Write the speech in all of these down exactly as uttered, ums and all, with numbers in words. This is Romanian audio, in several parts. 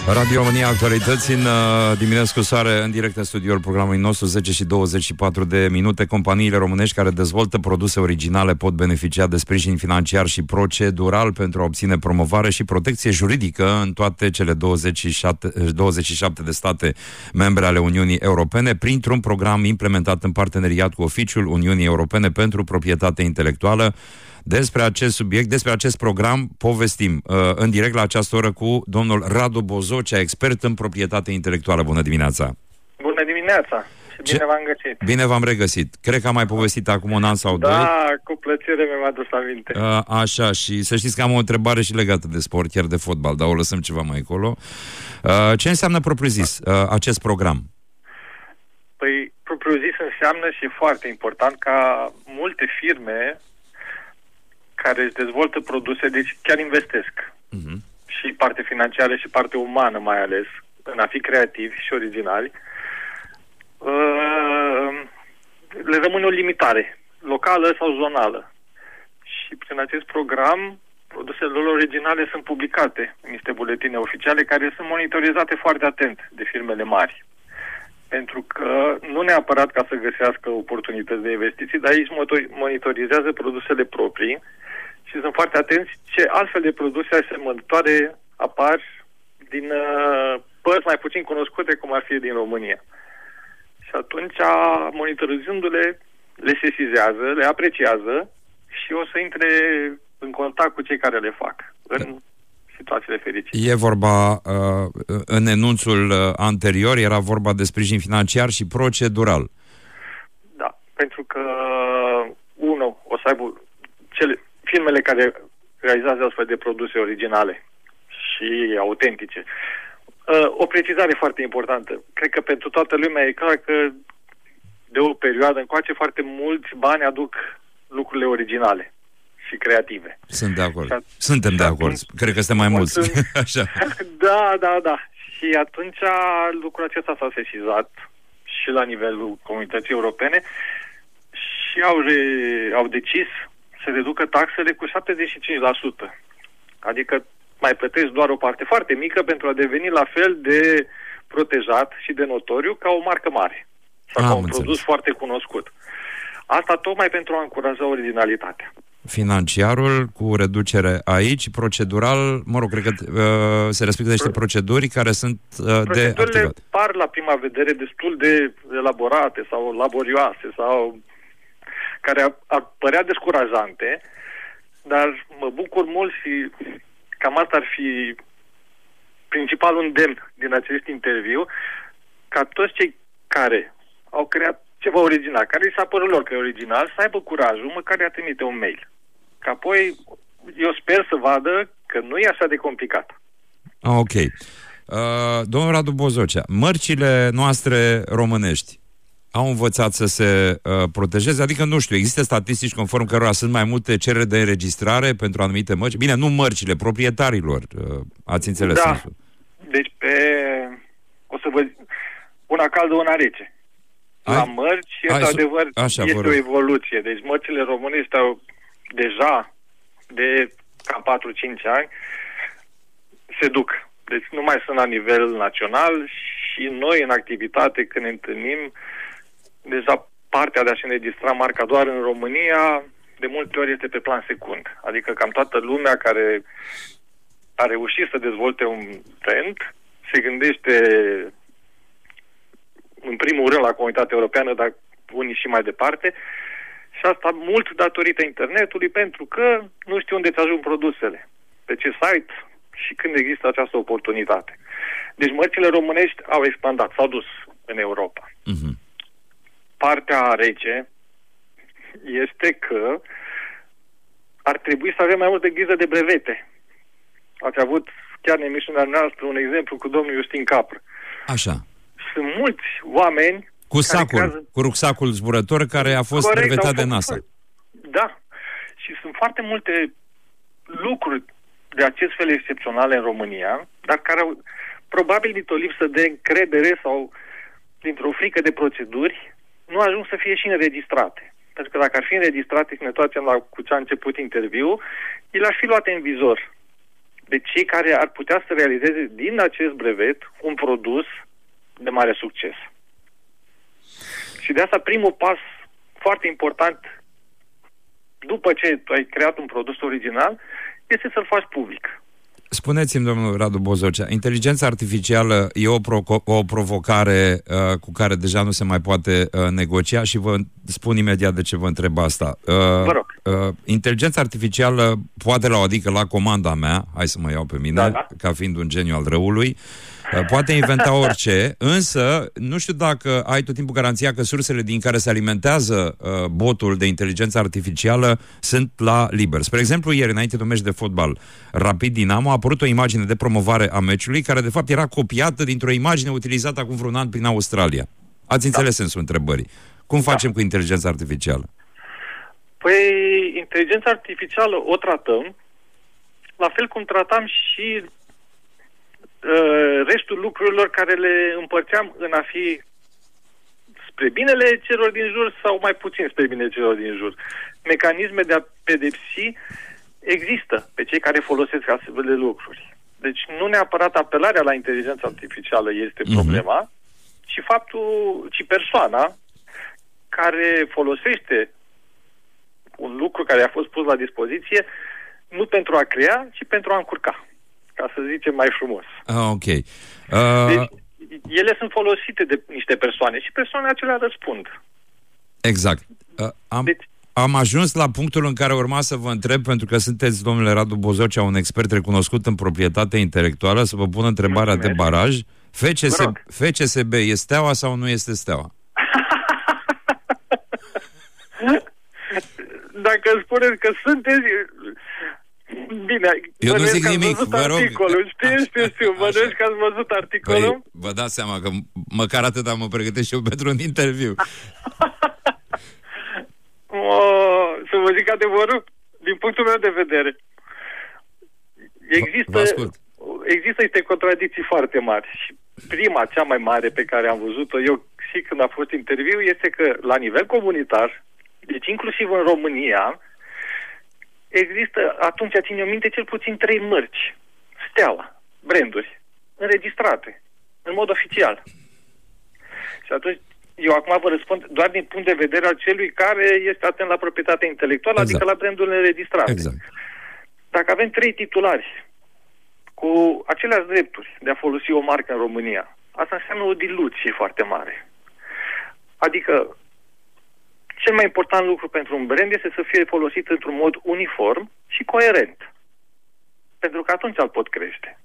Radio România Actualități în uh, dimineața cu soare, în direct în studioul programului nostru, zece și douăzeci și patru de minute. Companiile românești care dezvoltă produse originale pot beneficia de sprijin financiar și procedural pentru a obține promovare și protecție juridică în toate cele douăzeci și șapte, douăzeci și șapte de state membre ale Uniunii Europene, printr-un program implementat în parteneriat cu Oficiul Uniunii Europene pentru Proprietate Intelectuală. Despre acest subiect, despre acest program povestim uh, în direct la această oră cu domnul Radu Bozocea, expert în proprietate intelectuală. Bună dimineața! Bună dimineața! Și bine Ce? v-am găsit! Bine v-am regăsit! Cred că am mai povestit acum un an sau da, doi. Da, cu plăcere mi-am adus aminte. Uh, așa, și să știți că am o întrebare și legată de sport, chiar de fotbal, dar o lăsăm ceva mai încolo. Uh, ce înseamnă propriu-zis uh, acest program? Păi, propriu-zis înseamnă și e foarte important ca multe firme care își dezvoltă produse, deci chiar investesc. Uh-huh. Și parte financiară și parte umană mai ales, în a fi creativi și originali, uh, le rămâne o limitare, locală sau zonală. Și prin acest program, produsele lor originale sunt publicate în niște buletine oficiale care sunt monitorizate foarte atent de firmele mari. Pentru că nu neapărat ca să găsească oportunități de investiții, dar ei monitorizează produsele proprii și sunt foarte atenți ce altfel de produse asemănătoare apar din uh, părți mai puțin cunoscute, cum ar fi din România. Și atunci, monitorizându-le, le sesizează, le apreciază și o să intre în contact cu cei care le fac în situațiile fericite. E vorba, uh, în enunțul uh, anterior, era vorba de sprijin financiar și procedural. Da, pentru că, unul, o să aibă cele... firmele care realizează astfel de produse originale și autentice. O precizare foarte importantă. Cred că pentru toată lumea e clar că de o perioadă încoace foarte mulți bani aduc lucrurile originale și creative. Sunt de acord. A- Suntem de acord. Atunci, cred că suntem mai mulți. Sunt... Așa. Da, da, da. Și atunci lucrul acesta s-a sesizat și la nivelul comunității europene și au, re... au decis să reducă taxele cu șaptezeci și cinci la sută. Adică mai plătești doar o parte foarte mică pentru a deveni la fel de protejat și de notoriu ca o marcă mare. Sau ca un înțeles. produs foarte cunoscut. Asta tocmai pentru a încuraja originalitatea. Financiarul cu reducere aici, procedural, mă rog, cred că uh, se respectă niște Pro... proceduri care sunt uh, de activat. Procedurile par la prima vedere destul de elaborate sau laborioase sau care ar părea descurajante, dar mă bucur mult și cam asta ar fi principalul îndemn din acest interviu, ca toți cei care au creat ceva original, care li s-a părut lor că e original, să aibă curajul măcar de a trimite un mail. Că apoi eu sper să vadă că nu e așa de complicat. Ah, ok. Uh, domnul Radu Bozocea, mărcile noastre românești au învățat să se uh, protejeze? Adică, nu știu, există statistici conform cărora sunt mai multe cereri de înregistrare pentru anumite mărci? Bine, nu mărcile, proprietarilor. Uh, ați înțeles da. sensul? Deci, pe... o să vă una caldă, una rece. Ai? La mărci, într-adevăr, este o evoluție. Deci, mărcile românești au deja de cam patru-cinci ani se duc. Deci, nu mai sunt la nivel național și noi, în activitate, când ne întâlnim, deja partea de a-și înregistra marca doar în România, de multe ori este pe plan secund. Adică cam toată lumea care a reușit să dezvolte un brand se gândește în primul rând la comunitatea europeană, dar unii și mai departe, și asta mult datorită internetului, pentru că nu știu unde ți ajung produsele, pe ce site și când există această oportunitate. Deci mărcile românești au expandat, s-au dus în Europa. Uh-huh. Partea rece este că ar trebui să avem mai multe grijă de brevete. Ați avut chiar în emisiunea noastră un exemplu cu domnul Justin Capră. Așa. Sunt mulți oameni cu sacul, creează... cu rucsacul zburător care a fost Corect, brevetat de NASA. Da. Și sunt foarte multe lucruri de acest fel excepționale în România, dar care au, probabil dintr-o lipsă de încredere sau dintr-o frică de proceduri, nu ajung să fie și înregistrate. Pentru că dacă ar fi înregistrate, și ne toacem la cu ce a început interviul, ele ar fi luate în vizor. de cei care ar putea să realizeze din acest brevet un produs de mare succes. Și de asta primul pas foarte important, după ce tu ai creat un produs original, este să-l faci public. Spuneți-mi, domnul Radu Bozocea, inteligența artificială e o, pro- o provocare uh, cu care deja nu se mai poate uh, negocia și vă spun imediat de ce vă întreb asta. Uh, vă rog. Uh, inteligența artificială poate la, adică la comanda mea, hai să mă iau pe mine, da, da. ca fiind un geniu al răului, uh, poate inventa orice, însă nu știu dacă ai tot timpul garanția că sursele din care se alimentează uh, botul de inteligență artificială sunt la liber. Spre exemplu, ieri, înainte de un meci de fotbal Rapid Dinamo, a apărut o imagine de promovare a meciului, care de fapt era copiată dintr-o imagine utilizată acum vreun an prin Australia. Ați înțeles da. sensul întrebării. Cum facem da. cu inteligența artificială? Păi, inteligența artificială o tratăm la fel cum tratam și uh, restul lucrurilor care le împărțeam în a fi spre binele celor din jur sau mai puțin spre binele celor din jur. Mecanisme de a pedepsi există pe cei care folosesc astfel de lucruri. Deci nu neapărat apelarea la inteligența artificială este problema, mm-hmm. ci faptul, ci persoana care folosește un lucru care a fost pus la dispoziție nu pentru a crea, ci pentru a încurca. Ca să zicem mai frumos. Ah, ok. Uh... Deci, ele sunt folosite de niște persoane și persoanele acelea răspund. Exact. Uh, am... Deci, Am ajuns la punctul în care urma să vă întreb, pentru că sunteți, domnule Radu Bozocea, un expert recunoscut în proprietate intelectuală, să vă pun întrebarea Mulțumesc. de baraj. F C S, F C S B e Steaua sau nu este Steaua? Dacă spuneți că sunteți... Bine, eu nu zic nimic, vă rog. Articolul. Știu, știu, știu, bănuiesc că ați văzut articolul. Păi, vă dați seama că măcar atât mă pregătesc și eu pentru un interviu. Oh, să vă zic adevărul, din punctul meu de vedere, există, există niște contradicții foarte mari. Și prima, cea mai mare pe care am văzut-o eu și când a fost interviu, este că la nivel comunitar, deci inclusiv în România, există, atunci țin eu minte, cel puțin trei mărci, Steaua, branduri, înregistrate, în mod oficial. Și atunci, eu acum vă răspund doar din punct de vedere al celui care este atent la proprietatea intelectuală, exact. Adică la brandurile înregistrate. Exact. Dacă avem trei titulari cu aceleași drepturi de a folosi o marcă în România, asta înseamnă o diluție foarte mare. Adică, cel mai important lucru pentru un brand este să fie folosit într-un mod uniform și coerent. Pentru că atunci îl pot crește.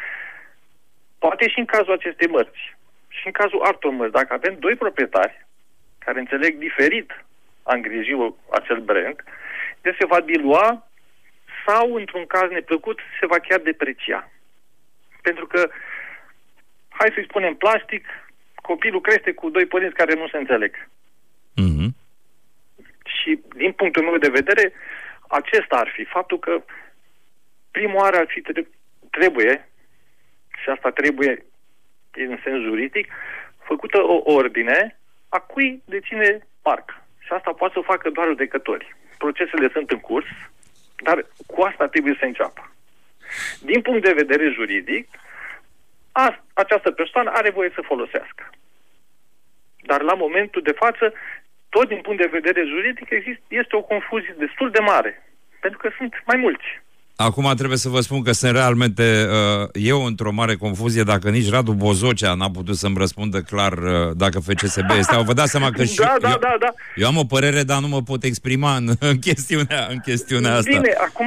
Poate și în cazul acestei mărci. Și în cazul altor mărci, dacă avem doi proprietari care înțeleg diferit a îngriji acel brand, el se va dilua sau, într-un caz neplăcut, se va chiar deprecia. Pentru că, hai să-i spunem plastic, copilul crește cu doi părinți care nu se înțeleg. Mm-hmm. Și, din punctul meu de vedere, acesta ar fi faptul că prima oară ar fi trebuie, și asta trebuie în sens juridic, făcută o ordine a cui deține marca. Și asta poate să o facă doar judecători. Procesele sunt în curs, dar cu asta trebuie să înceapă. Din punct de vedere juridic, a, această persoană are voie să folosească. Dar la momentul de față, tot din punct de vedere juridic, există, este o confuzie destul de mare. Pentru că sunt mai mulți. Acum trebuie să vă spun că sunt realmente uh, eu într-o mare confuzie dacă nici Radu Bozocea n-a putut să-mi răspundă clar uh, dacă F C S B este. Vă dați seama că și da, da, eu, da, da. eu am o părere, dar nu mă pot exprima în, în, chestiunea, în chestiunea asta. Bine, acum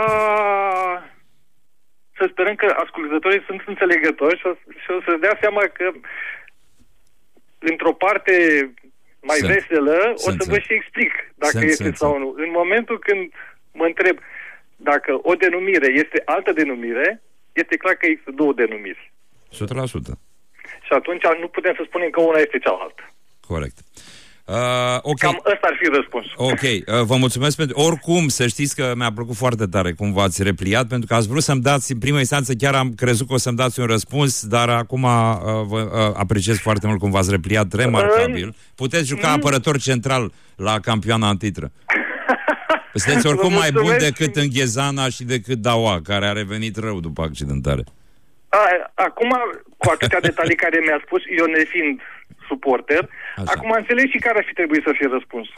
să sperăm că ascultătorii sunt înțelegători și o, și o să-ți dea seama că într-o parte mai sunt. veselă o să vă și explic dacă sunt, este sunt, sau sunt. nu. În momentul când mă întreb dacă o denumire este altă denumire, este clar că există două denumiri. o sută la sută. Și atunci nu putem să spunem că una este cealaltă. Corect. Uh, okay. Cam ăsta ar fi răspunsul. Ok, uh, vă mulțumesc pentru... Oricum, să știți că mi-a plăcut foarte tare cum v-ați repliat, pentru că ați vrut să-mi dați, în prima instanță chiar am crezut că o să-mi dați un răspuns, dar acum uh, vă uh, apreciez foarte mult cum v-ați repliat, remarcabil. Puteți juca apărător central la campioana în titră. Sunteți oricum mai bun mulțumesc. decât Înghezana și decât Daua, care a revenit rău după accidentare. A, acum, cu atâtea detalii care mi-a spus, eu nefiind suporter, Așa. acum înțeleg și care ar fi trebuit să fie răspuns.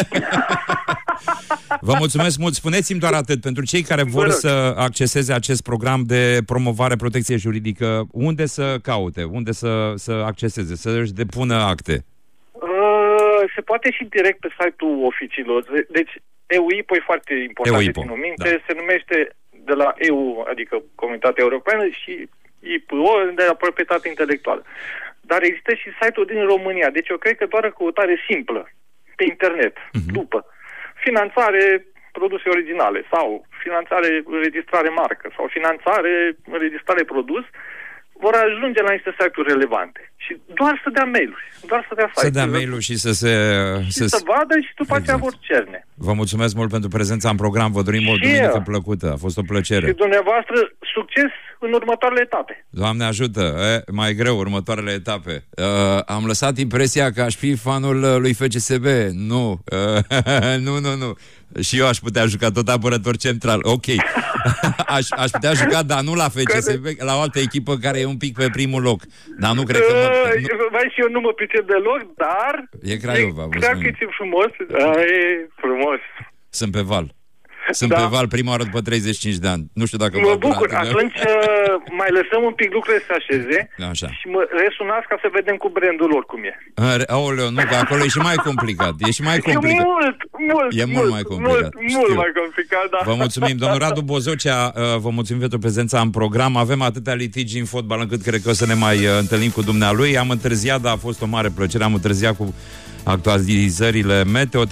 Vă mulțumesc mult. Spuneți-mi doar atât, pentru cei care vor să acceseze acest program de promovare protecție juridică, unde să caute, unde să, să acceseze, să își depună acte? Uh, se poate și direct pe site-ul oficiilor. Deci, E U I P O e foarte important de ținut minte, da. Se numește de la E U, adică Comunitatea Europeană, și I P O de la proprietate intelectuală. Dar există și site-ul din România, deci eu cred că doar o căutare simplă pe internet, uh-huh. după finanțare produse originale sau finanțare înregistrare marcă sau finanțare înregistrare produs, vor ajunge la niște site-uri relevante. Și doar să dea mail-uri, doar să dea site-uri. Să dea mail-uri și să se... Și să, să vadă și după exact. aceea vor cerne. Vă mulțumesc mult pentru prezența în program, vă dorim o duminică plăcută, a fost o plăcere. Și dumneavoastră, succes în următoarele etape. Doamne ajută, e, mai greu următoarele etape. Uh, am lăsat impresia că aș fi fanul lui F C S B. Nu, uh, nu, nu, nu. Și eu aș putea juca tot apărător central. Ok. aș, aș putea juca, dar nu la F C S B, la o altă echipă care e un pic pe primul loc. Dar nu cred că... Mă, nu... Vai, și eu nu mă pricep deloc, dar... E Craiova. Cred că e frumos. A, e frumos. Sunt pe val. Sunt da. pe val prima oară după treizeci și cinci de ani. Nu știu dacă... Mă bucur. Atunci mai lăsăm un pic lucrurile să se așeze. Așa. Și mă resunați ca să vedem cu brandul lor cum e. Aoleu, nu, că acolo e și mai complicat. E și mai complicat. E mult, mult, E mult, mult mai complicat. Mult, mult mai complicat, da. Vă mulțumim. Domnul Radu Bozocea, vă mulțumim pentru prezența în program. Avem atâtea litigi în fotbal încât cred că o să ne mai întâlnim cu dumnealui. Am întârziat, dar a fost o mare plăcere. Am întârziat cu actualizările meteo.